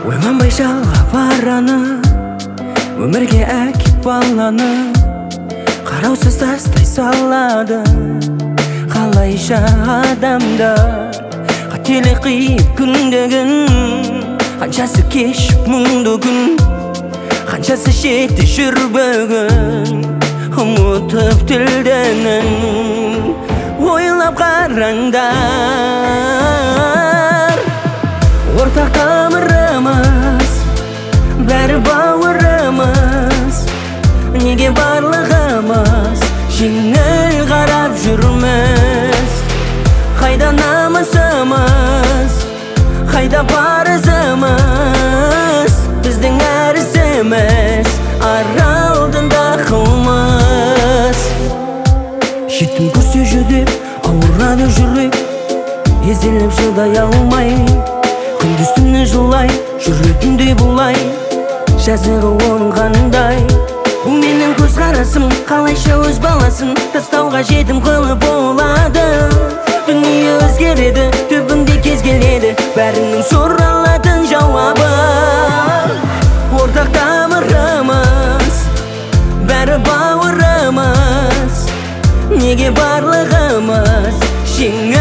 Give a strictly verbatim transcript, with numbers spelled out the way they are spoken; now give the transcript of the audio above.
Ойланбай жалға бараны, өмірге әкеп баланы қараусыз тастай салады. Қалайша адамдар қателік қиып күндігін, қаншасы кешіп мұңды күн, қаншасы шетте жүр бүгін, ұмытып тілденін. Ойлап қараңдар, ортақ тамырымыз, бәрі бауырымыз, неге барлығымыз жеңіл қарап жүрміз? Қайда намысымыз, қайда парызымыз, біздің әр ісіміз ара алдында қылмыс. Жетім көрсе жүдеп ауырады жүрек, езіліп шыдай алмай, күндіз түні жылай жүретіндей бұлай, жазығы оның қандай? Бұл менің көзқарасым, қалайша өз баласын тастауға жетім қылып болады. Дүние өзгереді, түбінде кез келеді, бәрінің сұралатын жауабы. Ортақ тамырымыз, бәрі бауырымыз, неге барлығымыз жеңіл